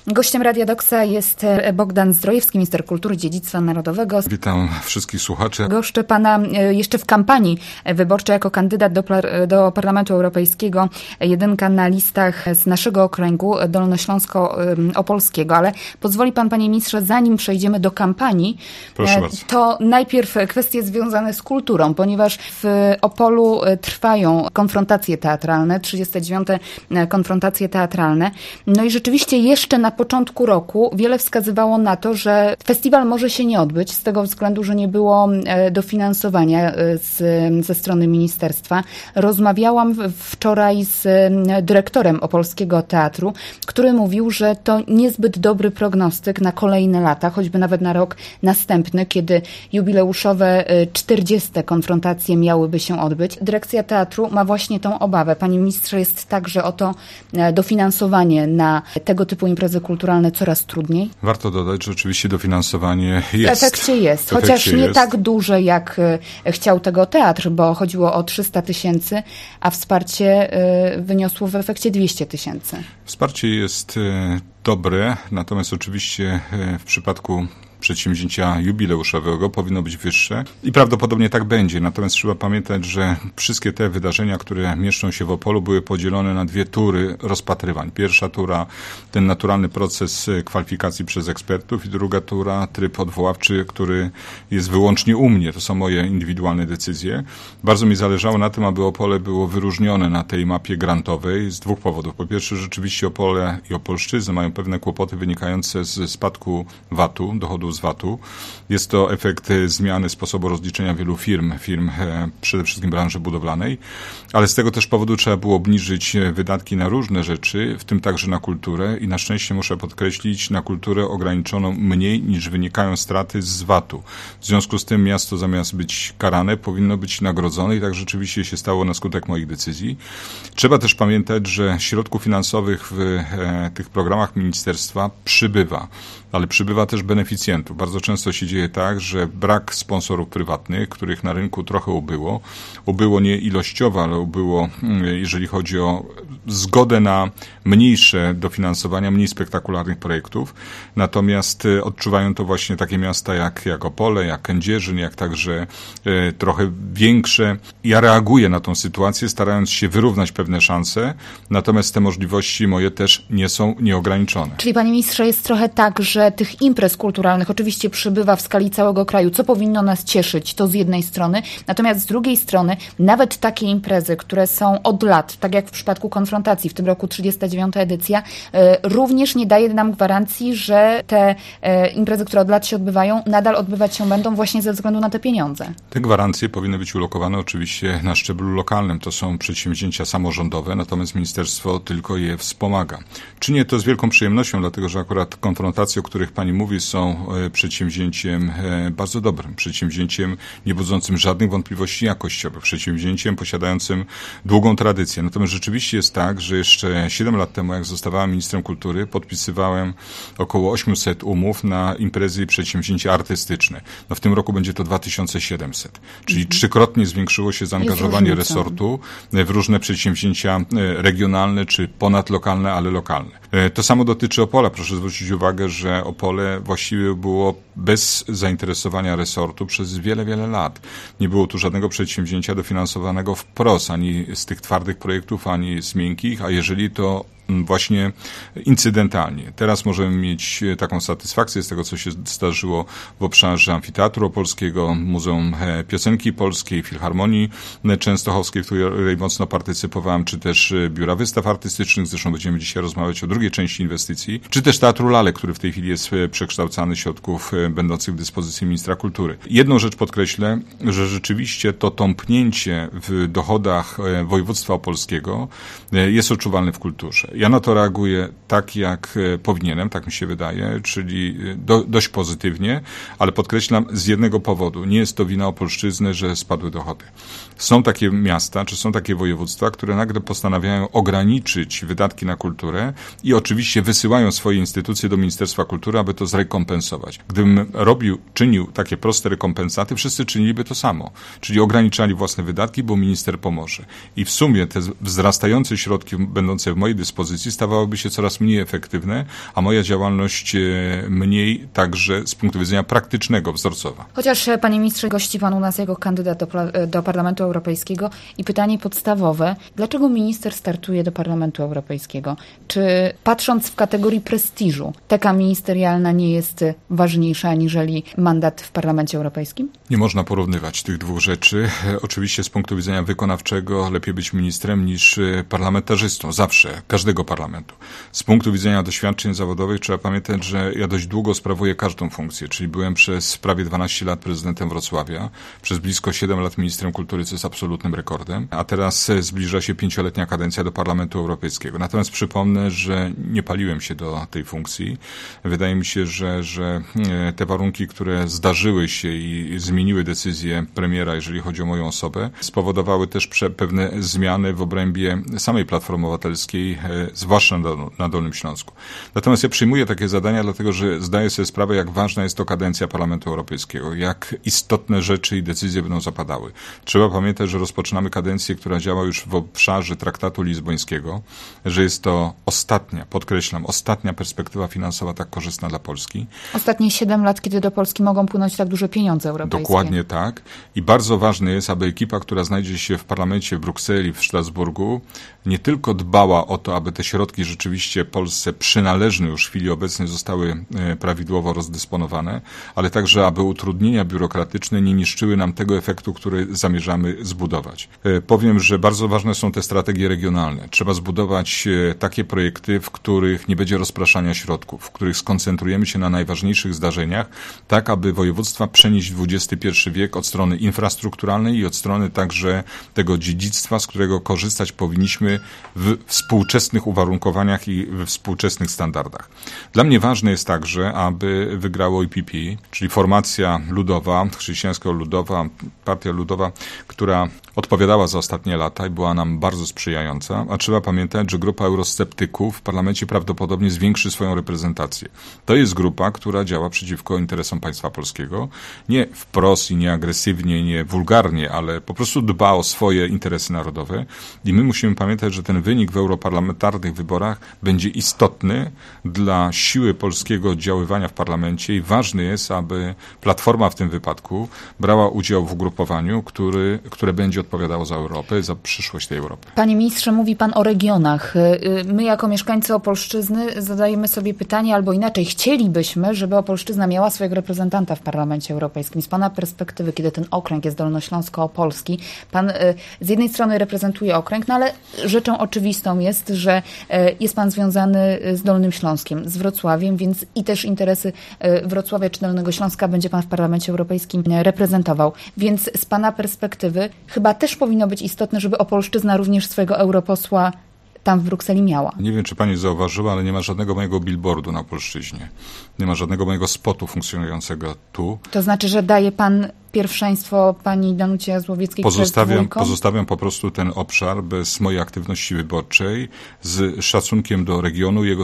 Gościem Radia Doksa jest Bogdan Zdrojewski, minister kultury i dziedzictwa narodowego. Witam wszystkich słuchaczy. Goszczę pana jeszcze w kampanii wyborczej jako kandydat do Parlamentu Europejskiego. Jedynka na listach z naszego okręgu dolnośląsko-opolskiego. Ale pozwoli pan, panie ministrze, zanim przejdziemy do kampanii, proszę bardzo, to najpierw kwestie związane z kulturą, ponieważ w Opolu trwają konfrontacje teatralne, 39. konfrontacje teatralne. No i rzeczywiście jeszcze na początku roku wiele wskazywało na to, że festiwal może się nie odbyć z tego względu, że nie było dofinansowania ze strony ministerstwa. Rozmawiałam wczoraj z dyrektorem Opolskiego Teatru, który mówił, że to niezbyt dobry prognostyk na kolejne lata, choćby nawet na rok następny, kiedy jubileuszowe 40. konfrontacje miałyby się odbyć. Dyrekcja teatru ma właśnie tą obawę. Panie ministrze, jest także o to dofinansowanie na tego typu imprezy kulturalne coraz trudniej? Warto dodać, że oczywiście dofinansowanie jest. W efekcie jest, chociaż nie tak duże jak chciał tego teatr, bo chodziło o 300 000, a wsparcie wyniosło w efekcie 200 000. Wsparcie jest dobre, natomiast oczywiście w przypadku przedsięwzięcia jubileuszowego powinno być wyższe i prawdopodobnie tak będzie. Natomiast trzeba pamiętać, że wszystkie te wydarzenia, które mieszczą się w Opolu, były podzielone na dwie tury rozpatrywań. Pierwsza tura, ten naturalny proces kwalifikacji przez ekspertów i druga tura, tryb odwoławczy, który jest wyłącznie u mnie. To są moje indywidualne decyzje. Bardzo mi zależało na tym, aby Opole było wyróżnione na tej mapie grantowej z dwóch powodów. Po pierwsze, rzeczywiście Opole i Opolszczyzny mają pewne kłopoty wynikające z spadku VAT-u, dochodu z VAT-u. Jest to efekt zmiany sposobu rozliczenia wielu firm, przede wszystkim branży budowlanej, ale z tego też powodu trzeba było obniżyć wydatki na różne rzeczy, w tym także na kulturę i na szczęście muszę podkreślić, na kulturę ograniczono mniej niż wynikają straty z VAT-u. W związku z tym miasto zamiast być karane powinno być nagrodzone i tak rzeczywiście się stało na skutek moich decyzji. Trzeba też pamiętać, że środków finansowych w tych programach ministerstwa przybywa, ale przybywa też beneficjentów. Bardzo często się dzieje tak, że brak sponsorów prywatnych, których na rynku trochę ubyło nie ilościowo, ale ubyło, jeżeli chodzi o zgodę na mniejsze dofinansowania, mniej spektakularnych projektów. Natomiast odczuwają to właśnie takie miasta jak Opole, jak Kędzierzyn, jak także trochę większe. Ja reaguję na tą sytuację, starając się wyrównać pewne szanse, natomiast te możliwości moje też nie są nieograniczone. Czyli, panie ministrze, jest trochę tak, że tych imprez kulturalnych oczywiście przybywa w skali całego kraju, co powinno nas cieszyć, to z jednej strony, natomiast z drugiej strony nawet takie imprezy, które są od lat, tak jak w przypadku konfrontacji, w tym roku 39. edycja, również nie daje nam gwarancji, że te imprezy, które od lat się odbywają, nadal odbywać się będą właśnie ze względu na te pieniądze. Te gwarancje powinny być ulokowane oczywiście na szczeblu lokalnym. To są przedsięwzięcia samorządowe, natomiast ministerstwo tylko je wspomaga. Czynię to z wielką przyjemnością, dlatego że akurat konfrontacje, o których pani mówi, są przedsięwzięciem bardzo dobrym, przedsięwzięciem nie budzącym żadnych wątpliwości jakościowych, przedsięwzięciem posiadającym długą tradycję. Natomiast rzeczywiście jest tak, że jeszcze 7 lat temu, jak zostawałem ministrem kultury, podpisywałem około 800 umów na imprezy i przedsięwzięcia artystyczne. No w tym roku będzie to 2700, czyli trzykrotnie zwiększyło się zaangażowanie resortu w różne przedsięwzięcia regionalne czy ponadlokalne, ale lokalne. To samo dotyczy Opola. Proszę zwrócić uwagę, że Opole właściwie było bez zainteresowania resortu przez wiele, wiele lat. Nie było tu żadnego przedsięwzięcia dofinansowanego wprost, ani z tych twardych projektów, ani z miękkich, a jeżeli to właśnie incydentalnie. Teraz możemy mieć taką satysfakcję z tego, co się zdarzyło w obszarze Amfiteatru Opolskiego, Muzeum Piosenki Polskiej, Filharmonii Częstochowskiej, w której mocno partycypowałem, czy też Biura Wystaw Artystycznych, zresztą będziemy dzisiaj rozmawiać o drugiej części inwestycji, czy też Teatru Lalek, który w tej chwili jest przekształcany z środków będących w dyspozycji ministra kultury. Jedną rzecz podkreślę, że rzeczywiście to tąpnięcie w dochodach województwa opolskiego jest odczuwalne w kulturze. Ja na to reaguję tak, jak powinienem, tak mi się wydaje, czyli dość pozytywnie, ale podkreślam z jednego powodu. Nie jest to wina Opolszczyzny, że spadły dochody. Są takie miasta, czy są takie województwa, które nagle postanawiają ograniczyć wydatki na kulturę i oczywiście wysyłają swoje instytucje do Ministerstwa Kultury, aby to zrekompensować. Gdybym czynił takie proste rekompensaty, wszyscy czyniliby to samo, czyli ograniczali własne wydatki, bo minister pomoże. I w sumie te wzrastające środki będące w mojej dyspozycji opozycji stawałyby się coraz mniej efektywne, a moja działalność mniej także z punktu widzenia praktycznego wzorcowa. Chociaż, panie ministrze, gości pan u nas jako kandydat do Parlamentu Europejskiego i pytanie podstawowe, dlaczego minister startuje do Parlamentu Europejskiego? Czy patrząc w kategorii prestiżu, teka ministerialna nie jest ważniejsza aniżeli mandat w Parlamencie Europejskim? Nie można porównywać tych dwóch rzeczy. Oczywiście z punktu widzenia wykonawczego lepiej być ministrem niż parlamentarzystą. Zawsze, każdego parlamentu. Z punktu widzenia doświadczeń zawodowych trzeba pamiętać, że ja dość długo sprawuję każdą funkcję, czyli byłem przez prawie 12 lat prezydentem Wrocławia, przez blisko 7 lat ministrem kultury, co jest absolutnym rekordem, a teraz zbliża się 5-letnia kadencja do Parlamentu Europejskiego. Natomiast przypomnę, że nie paliłem się do tej funkcji. Wydaje mi się, że te warunki, które zdarzyły się i zmieniły decyzję premiera, jeżeli chodzi o moją osobę, spowodowały też pewne zmiany w obrębie samej Platformy Obywatelskiej, zwłaszcza na Dolnym Śląsku. Natomiast ja przyjmuję takie zadania, dlatego że zdaję sobie sprawę, jak ważna jest to kadencja Parlamentu Europejskiego, jak istotne rzeczy i decyzje będą zapadały. Trzeba pamiętać, że rozpoczynamy kadencję, która działa już w obszarze traktatu lizbońskiego, że jest to ostatnia perspektywa finansowa tak korzystna dla Polski. Ostatnie 7 lat, kiedy do Polski mogą płynąć tak duże pieniądze europejskie. Dokładnie tak. I bardzo ważne jest, aby ekipa, która znajdzie się w parlamencie w Brukseli, w Strasburgu, nie tylko dbała o to, aby te środki rzeczywiście Polsce przynależne już w chwili obecnej zostały prawidłowo rozdysponowane, ale także, aby utrudnienia biurokratyczne nie niszczyły nam tego efektu, który zamierzamy zbudować. Powiem, że bardzo ważne są te strategie regionalne. Trzeba zbudować takie projekty, w których nie będzie rozpraszania środków, w których skoncentrujemy się na najważniejszych zdarzeniach, tak aby województwa przenieść w XXI wiek od strony infrastrukturalnej i od strony także tego dziedzictwa, z którego korzystać powinniśmy w współczesnych uwarunkowaniach i we współczesnych standardach. Dla mnie ważne jest także, aby wygrało EPP, czyli formacja ludowa, chrześcijańsko-ludowa, partia ludowa, która odpowiadała za ostatnie lata i była nam bardzo sprzyjająca, a trzeba pamiętać, że grupa eurosceptyków w parlamencie prawdopodobnie zwiększy swoją reprezentację. To jest grupa, która działa przeciwko interesom państwa polskiego. Nie wprost i nie agresywnie, nie wulgarnie, ale po prostu dba o swoje interesy narodowe i my musimy pamiętać, że ten wynik w europarlamentarnych wyborach będzie istotny dla siły polskiego oddziaływania w parlamencie i ważne jest, aby Platforma w tym wypadku brała udział w ugrupowaniu, które będzie odpowiadało za Europę, za przyszłość tej Europy. Panie ministrze, mówi pan o regionach. My jako mieszkańcy Opolszczyzny zadajemy sobie pytanie, albo inaczej, chcielibyśmy, żeby Opolszczyzna miała swojego reprezentanta w Parlamencie Europejskim. Z pana perspektywy, kiedy ten okręg jest dolnośląsko-opolski, pan z jednej strony reprezentuje okręg, no ale rzeczą oczywistą jest, że jest pan związany z Dolnym Śląskiem, z Wrocławiem, więc i też interesy Wrocławia czy Dolnego Śląska będzie pan w Parlamencie Europejskim reprezentował. Więc z pana perspektywy chyba też powinno być istotne, żeby Opolszczyzna również swojego europosła tam w Brukseli miała. Nie wiem, czy pani zauważyła, ale nie ma żadnego mojego billboardu na Opolszczyźnie. Nie ma żadnego mojego spotu funkcjonującego tu. To znaczy, że daje pan pierwszeństwo pani Danucie Jazłowieckiej Pozostawiam po prostu ten obszar bez mojej aktywności wyborczej, z szacunkiem do regionu, jego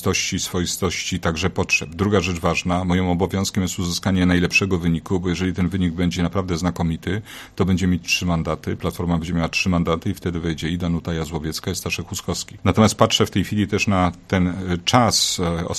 swoistości także potrzeb. Druga rzecz ważna, moim obowiązkiem jest uzyskanie najlepszego wyniku, bo jeżeli ten wynik będzie naprawdę znakomity, to będzie mieć 3 mandaty. Platforma będzie miała 3 mandaty i wtedy wejdzie i Danuta Jazłowiecka, i Staszek Huskowski. Natomiast patrzę w tej chwili też na ten czas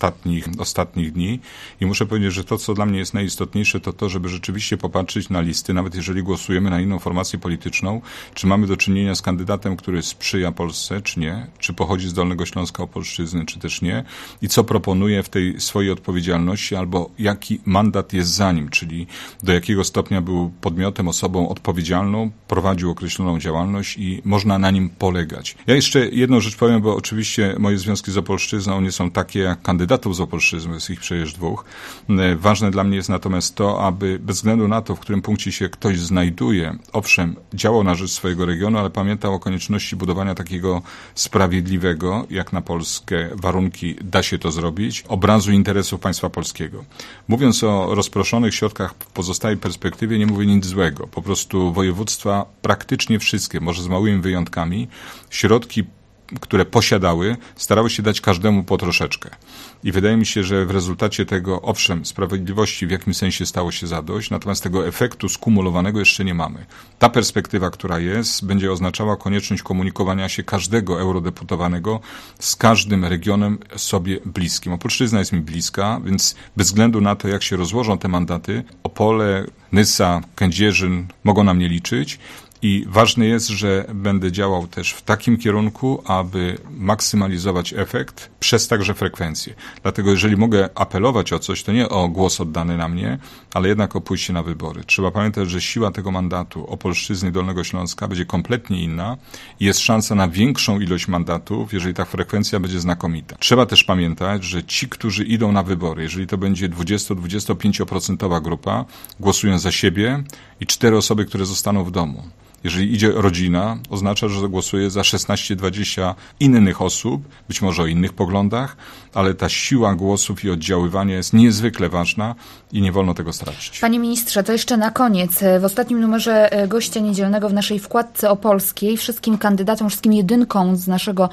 ostatnich dni i muszę powiedzieć, że to, co dla mnie jest najistotniejsze, to to, żeby rzeczywiście popatrzeć na listy, nawet jeżeli głosujemy na inną formację polityczną, czy mamy do czynienia z kandydatem, który sprzyja Polsce, czy nie, czy pochodzi z Dolnego Śląska, Opolszczyzny, czy też nie, i co proponuje w tej swojej odpowiedzialności, albo jaki mandat jest za nim, czyli do jakiego stopnia był podmiotem, osobą odpowiedzialną, prowadził określoną działalność i można na nim polegać. Ja jeszcze jedną rzecz powiem, bo oczywiście moje związki z Opolszczyzną nie są takie jak kandydatów z Opolszczyzny, jest ich przecież 2. Ważne dla mnie jest natomiast to, aby bez względu na to, w którym punkcie się ktoś znajduje, owszem, działał na rzecz swojego regionu, ale pamiętał o konieczności budowania takiego sprawiedliwego, jak na polskie warunki da się to zrobić, obrazu interesów państwa polskiego. Mówiąc o rozproszonych środkach w pozostałej perspektywie, nie mówię nic złego. Po prostu województwa praktycznie wszystkie, może z małymi wyjątkami, środki które posiadały, starały się dać każdemu po troszeczkę. I wydaje mi się, że w rezultacie tego, owszem, sprawiedliwości w jakimś sensie stało się zadość, natomiast tego efektu skumulowanego jeszcze nie mamy. Ta perspektywa, która jest, będzie oznaczała konieczność komunikowania się każdego eurodeputowanego z każdym regionem sobie bliskim. Opolszczyzna jest mi bliska, więc bez względu na to, jak się rozłożą te mandaty, Opole, Nysa, Kędzierzyn mogą na mnie liczyć. I ważne jest, że będę działał też w takim kierunku, aby maksymalizować efekt przez także frekwencję. Dlatego jeżeli mogę apelować o coś, to nie o głos oddany na mnie, ale jednak o pójście na wybory. Trzeba pamiętać, że siła tego mandatu Opolszczyzny Dolnego Śląska będzie kompletnie inna i jest szansa na większą ilość mandatów, jeżeli ta frekwencja będzie znakomita. Trzeba też pamiętać, że ci, którzy idą na wybory, jeżeli to będzie 20-25% grupa, głosują za siebie i 4 osoby, które zostaną w domu. Jeżeli idzie rodzina, oznacza, że zagłosuje za 16-20 innych osób, być może o innych poglądach, ale ta siła głosów i oddziaływania jest niezwykle ważna i nie wolno tego stracić. Panie ministrze, to jeszcze na koniec. W ostatnim numerze Gościa Niedzielnego w naszej wkładce opolskiej wszystkim kandydatom, wszystkim jedynkom z naszego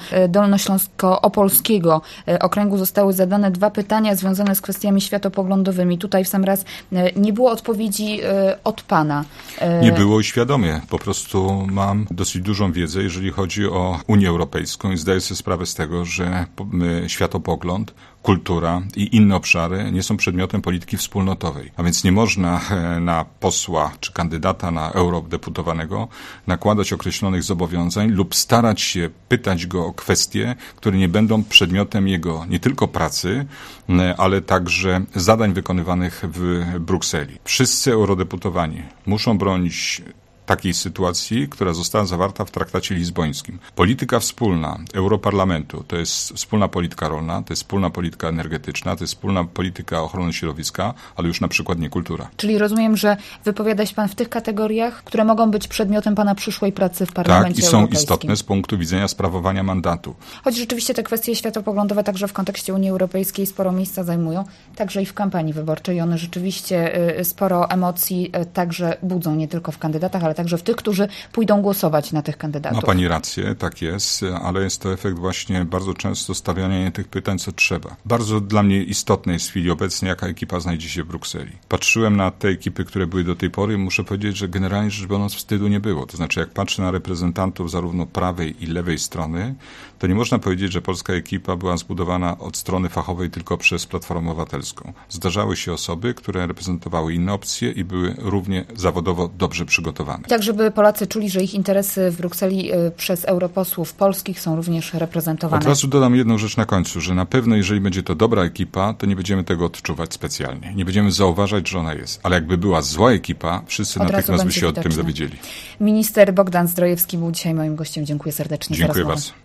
dolnośląsko-opolskiego okręgu zostały zadane 2 pytania związane z kwestiami światopoglądowymi. Tutaj w sam raz nie było odpowiedzi od pana. Nie było i świadomie. Po prostu mam dosyć dużą wiedzę, jeżeli chodzi o Unię Europejską i zdaję sobie sprawę z tego, że światopogląd, kultura i inne obszary nie są przedmiotem polityki wspólnotowej. A więc nie można na posła czy kandydata na eurodeputowanego nakładać określonych zobowiązań lub starać się pytać go o kwestie, które nie będą przedmiotem jego nie tylko pracy, ale także zadań wykonywanych w Brukseli. Wszyscy eurodeputowani muszą bronić takiej sytuacji, która została zawarta w traktacie lizbońskim. Polityka wspólna Europarlamentu to jest wspólna polityka rolna, to jest wspólna polityka energetyczna, to jest wspólna polityka ochrony środowiska, ale już na przykład nie kultura. Czyli rozumiem, że wypowiada się pan w tych kategoriach, które mogą być przedmiotem pana przyszłej pracy w Parlamencie Europejskim. Tak, i są Europejskim. istotne z punktu widzenia sprawowania mandatu. Choć rzeczywiście te kwestie światopoglądowe także w kontekście Unii Europejskiej sporo miejsca zajmują, także i w kampanii wyborczej. One rzeczywiście sporo emocji także budzą, nie tylko w kandydatach, ale także w tych, którzy pójdą głosować na tych kandydatów. Ma pani rację, tak jest, ale jest to efekt właśnie bardzo często stawiania nie tych pytań, co trzeba. Bardzo dla mnie istotne jest w chwili obecnej, jaka ekipa znajdzie się w Brukseli. Patrzyłem na te ekipy, które były do tej pory i muszę powiedzieć, że generalnie rzecz biorąc wstydu nie było. To znaczy, jak patrzę na reprezentantów zarówno prawej i lewej strony, to nie można powiedzieć, że polska ekipa była zbudowana od strony fachowej tylko przez Platformę Obywatelską. Zdarzały się osoby, które reprezentowały inne opcje i były równie zawodowo dobrze przygotowane. Tak, żeby Polacy czuli, że ich interesy w Brukseli przez europosłów polskich są również reprezentowane. Od razu dodam jedną rzecz na końcu, że na pewno jeżeli będzie to dobra ekipa, to nie będziemy tego odczuwać specjalnie. Nie będziemy zauważać, że ona jest. Ale jakby była zła ekipa, wszyscy natychmiast by się o tym dowiedzieli. Minister Bogdan Zdrojewski był dzisiaj moim gościem. Dziękuję serdecznie za rozmowę. Dziękuję bardzo.